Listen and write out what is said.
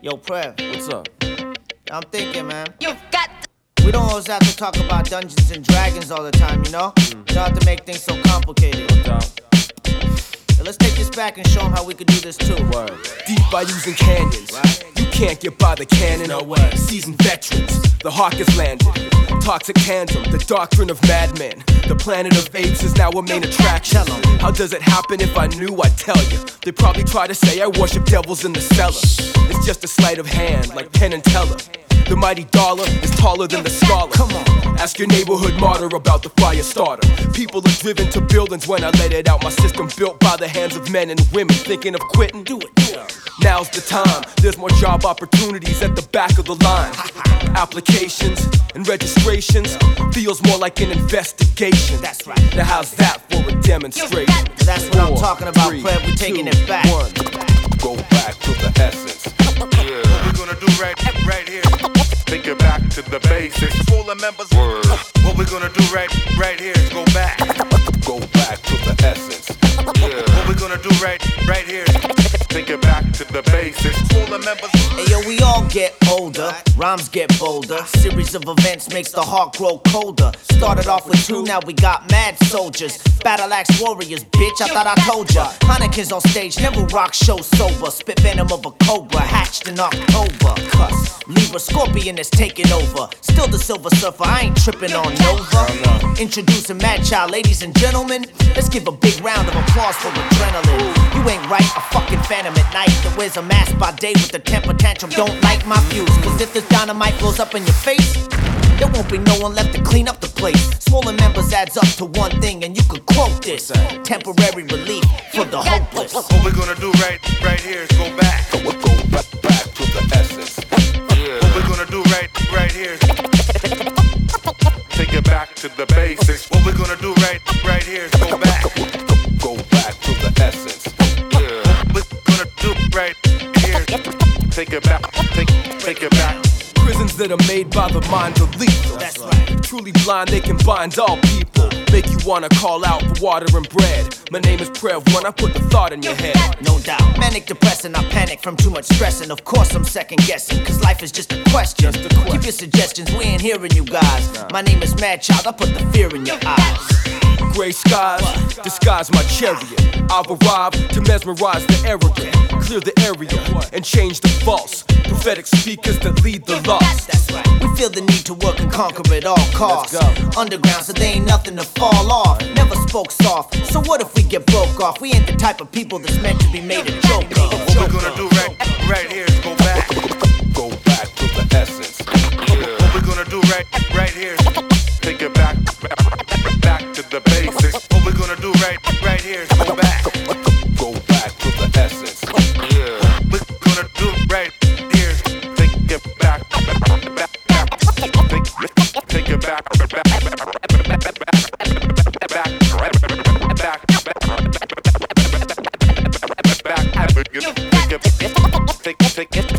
Yo, Prev, What's up? I'm thinking, man. You've got We don't always have to talk about Dungeons and Dragons all the time, you know? You don't have to make things so complicated. No doubt. But let's take this back and show them how we could do this too. Word. Deep bayous and canyons. Right. You can't get by the cannon. No way. Seasoned veterans, the hawk has landed. Toxic tandem, the doctrine of madmen. The planet of apes is now a main attraction. Tell 'em. How does it happen? If I knew, I'd tell you. They probably try to say I worship devils in the cellar. It's just a sleight of hand, like Penn and Teller. The mighty dollar is taller than the scholar. Come on. Ask your neighborhood martyr about the fire starter. People are driven to buildings when I let it out. My system built by the hands of men and women. Thinking of quitting? Do it. Now's the time. There's more job opportunities at the back of the line. Applications and registrations feels more like an investigation. That's right. Now how's that for a demonstration? That's what I'm 4, talking about, 3, Prev. We're taking 2, it back. 1. Go back to the essence. What we gonna do right here? Take it back to the basics. Fuller members. Word. What we gonna do right here is go back. Go back to the essence. What we gonna do right here? Take it back to the basics. Fuller members. Hey yo, we all get older, rhymes get bolder. Series of events makes the heart grow colder. Started off with 2, now we got mad soldiers. Battle axe warriors, bitch, I thought I told ya. Heineken's on stage, never rock show sober. Spit venom of a cobra, hatched in October. Cuss, Libra Scorpion is taking over. Still the Silver Surfer, I ain't tripping on Nova. Introducing Mad Child, ladies and gentlemen. Let's give a big round of applause for adrenaline. You ain't right, a fucking phantom at night that wears a mask by day with a temper tantrum. Don't light my fuse, cause if this dynamite blows up in your face, there won't be no one left to clean up the place. Swollen members adds up to one thing, and you could quote this: temporary relief for the hopeless. What we gonna do right here is go back. Go back to the essence. What we gonna do right here is take it back to the basics. What we gonna do right here is go back. Go back to the essence. What we gonna do right here is take it back. Take it back. Prisons that are made by the mind are lethal. That's right. Truly blind, they can bind all people. Make you wanna call out for water and bread. My name is Prev when I put the thought in your head. No doubt. Manic depressing, I panic from too much stressing. Of course I'm second guessing, cause life is just a question. Keep your suggestions, we ain't hearing you guys. My name is Mad Child, I put the fear in your eyes. Gray skies disguise my chariot. I've arrived to mesmerize the arrogant, clear the area and change the false. Prophetic speakers that lead the lost. That's right. We feel the need to work and conquer at all costs. Let's go. Underground, so there ain't nothing to fall off. Never spoke soft, so what if we get broke off? We ain't the type of people that's meant to be made a joke of. What we gonna do right here is go back. Go back to the essence. What we gonna do right here is take it back to the basics. What we gonna do right here is go back. Go back to the essence. What we gonna do right here is take it back. Take it back. Take it